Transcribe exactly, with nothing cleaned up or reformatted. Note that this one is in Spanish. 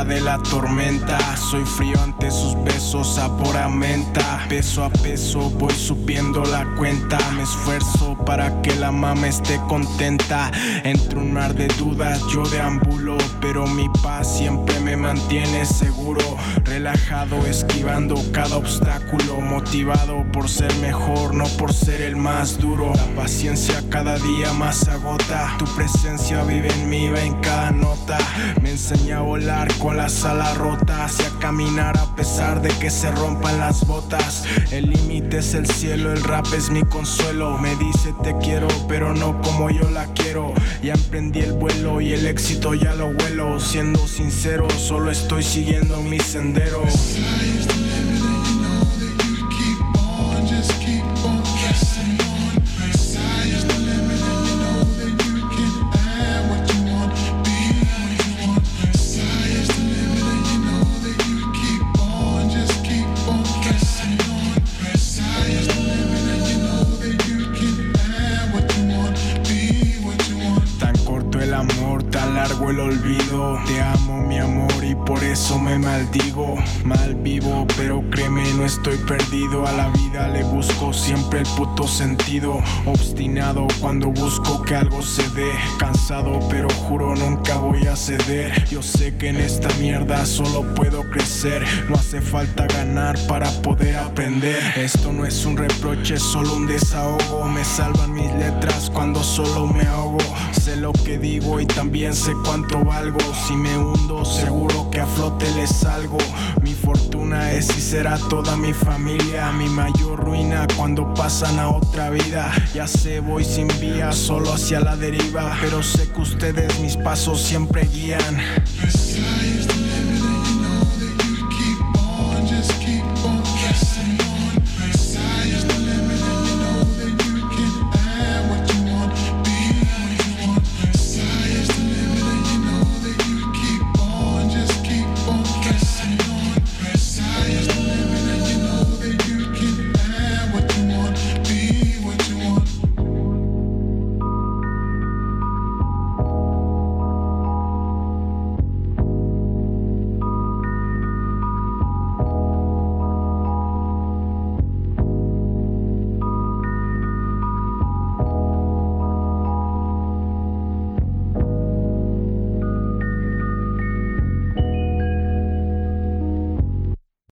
cara de la tormenta. Soy frío ante sus besos, sabor a menta. Peso a peso voy subiendo la cuenta. Me esfuerzo para que la mama esté contenta. Entre un mar de dudas yo deambulo, pero mi paz siempre me mantiene seguro. Relajado, esquivando cada obstáculo. Motivado por ser mejor, no por ser el más duro. La paciencia cada día más agota. Tu presencia vive en mí, va en cada nota. Me enseña a volar con las alas rotas y a caminar a pesar de que se rompan las botas. El límite es el cielo, el rap es mi consuelo. Me dice te quiero, pero no como yo la quiero. Ya emprendí el vuelo y el éxito ya lo huelo. Siendo sincero, solo estoy siguiendo mi sendero. Tan largo el olvido. Te amo mi amor y por eso me maldigo. Mal vivo, pero créeme, no estoy perdido. A la vida le busco siempre el puto sentido. Obstinado cuando busco que algo se dé. Cansado pero juro nunca voy a ceder. Yo sé que en esta mierda solo puedo crecer. No hace falta ganar para poder aprender. Esto no es un reproche, es solo un desahogo. Me salvan mis letras cuando solo me ahogo. Sé lo que digo y también sé cuánto valgo. Si me hundo seguro que a flote les salgo. Mi fortuna es y será toda mi familia. Mi mayor ruina cuando pasan a otra vida. Ya sé voy sin vía, solo hacia la deriva. Pero sé que ustedes mis pasos siempre guían.